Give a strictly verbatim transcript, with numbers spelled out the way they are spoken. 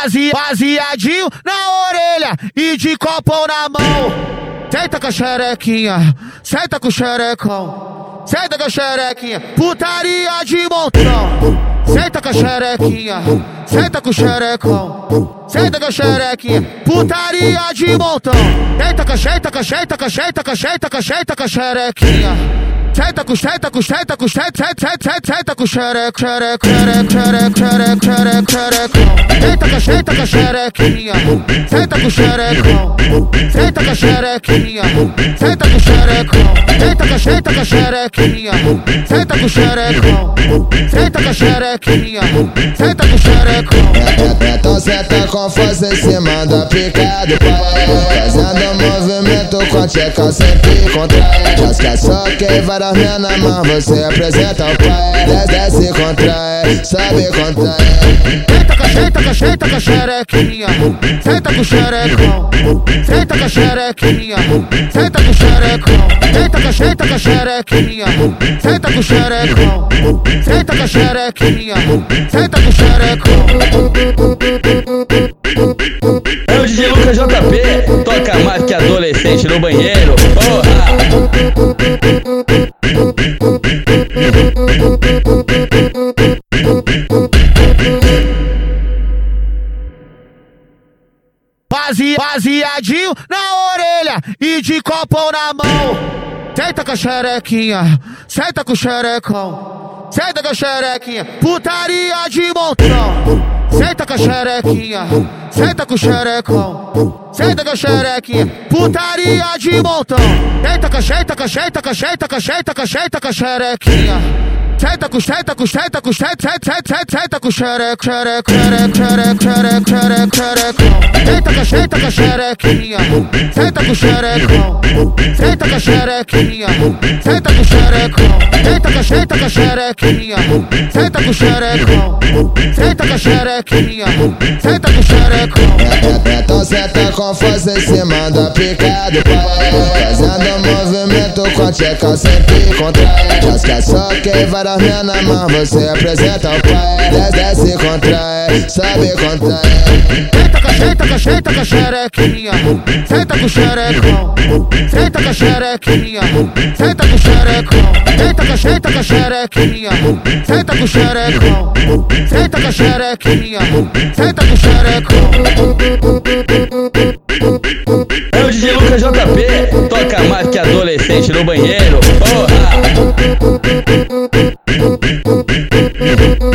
Base, baseadinho na orelha e de copão na mão. Senta com a xerequinha, senta com o xerecão, senta com a xerequinha, putaria de montão. Senta com a xerequinha, senta com o xerecão, senta com a xerequinha, putaria de montão. Senta com a senta com a senta com a senta com a senta com a senta com a xerequinha. Senta com, senta com, senta com, senta, senta, senta, senta com xereco, xereco, xereco, xereco, xereco, xereco, xerecão. Senta com, senta com a xerequinha, senta com o xerecão, senta com a xerequinha, senta com o xerecão. Senta com, senta com a xerequinha, senta com o xerecão, senta com a xerequinha, senta com o xerecão. Então senta com força em cima da pica do pai, fazendo movimento com a tcheca sempre contrai. Já esquece só quem vai das mina, mas você apresenta o pai. Desce, desce, contrai, sabe contrai. Senta com, senta com, senta com a xerequinha, senta com o xerecão, senta com a xerequinha, senta com o xerecão. Senta com, senta com a xerequinha, senta com o xerecão, senta com a xerequinha, senta com o xerecão. É o D J Lucas J P, toca mais que adolescente no banheiro, porra! Base, baseadinho na orelha e de copão na mão. Senta com a xerequinha, senta com o xerecão, senta com a xerequinha, putaria de montão. Senta com a xerequinha, senta com o xerecão, senta com a xerequinha, putaria de montão. Senta com, senta com, senta com, senta com, senta com, senta com a xerequinha. Senta com, senta com, senta com, senta, senta, senta, senta com o xereco, xereco, xereco, xereco, xereco, xereco, xerecão. Senta com, senta com a xerequinha, senta com o xerecão, senta com a xerequinha, senta com o xerecão. Senta com, senta com a xerequinha, senta com o xerecão, senta com a xerequinha, senta com o xerecão. Então senta com força em cima da pica do pai, fazendo movimento com a tcheca sempre contrai. Já esquece só quem vai das mina, mas você apresenta o pai. Desce, desce, contrai, sabe contrai. Senta com, senta com, senta com a xerequinha, senta com o xerecão, senta com a xerequinha, senta com o xerecão. Senta com, senta com a xerequinha, senta com o xerecão, senta com a xerequinha, senta com o xerecão. É o D J Lucas J P, toca mais que adolescente no banheiro, porra!